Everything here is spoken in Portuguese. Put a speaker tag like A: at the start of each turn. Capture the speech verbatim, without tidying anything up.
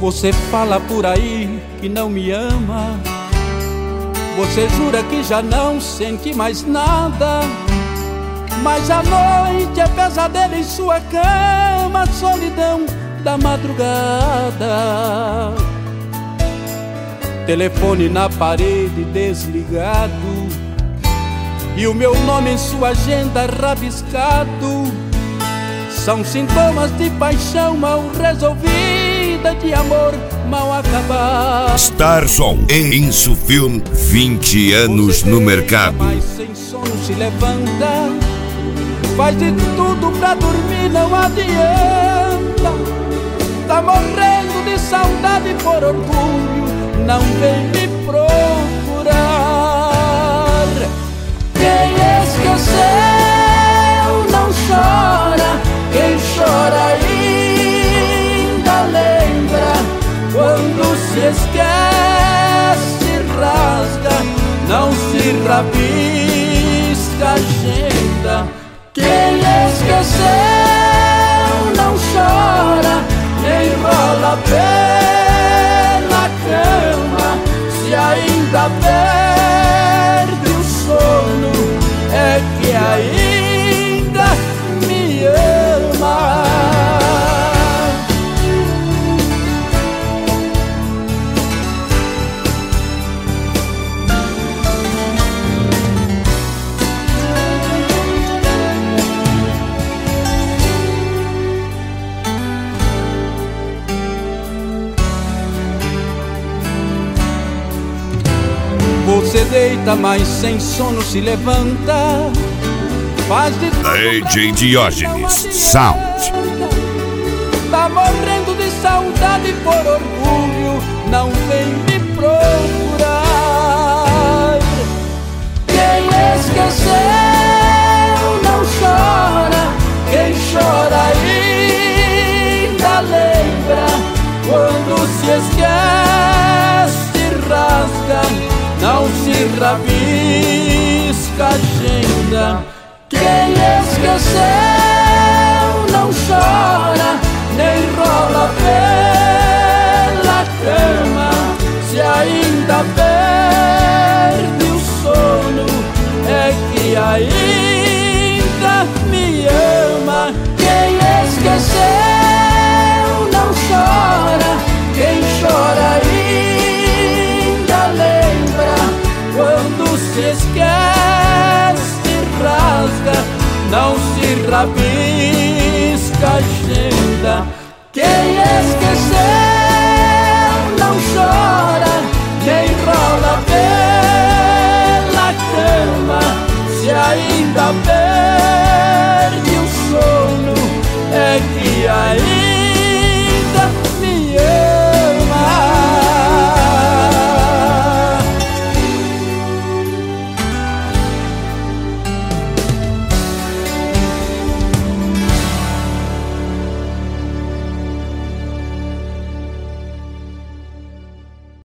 A: Você fala por aí que não me ama, você jura que já não sente mais nada, mas a noite é pesadelo em sua cama, solidão da madrugada. Telefone na parede desligado e o meu nome em sua agenda rabiscado. São sintomas de paixão mal resolvida, de amor mal acabado.
B: Starsom e Insufilm, vinte anos no mercado.
A: Mas sem sono se levanta, faz de tudo pra dormir, não adianta. Tá morrendo de saudade por orgulho, não vem me procurar. Quem esqueceu não chora, quem chora ainda lembra. Quando se esquece rasga, não se rabisca a agenda. Quem esqueceu não chora, nem rola pela cama. Se ainda perde o sono, é que ainda me ama. Você deita, mas sem sono se levanta, faz de tudo
B: D J Diógenes Sound.
A: Tá morrendo de saudade por orgulho, não vem me procurar. Quem esqueceu não chora, quem chora ainda lembra. Quando se esquece rasga, não se rabisca a agenda. Quem esqueceu não chora, nem rola pela cama. Se ainda perde o sono, é que ainda me ama. Quem esqueceu não chora, quem chora ainda lembra. Quando se esquece rasga, não se rabisca a agenda. Quem esqueceu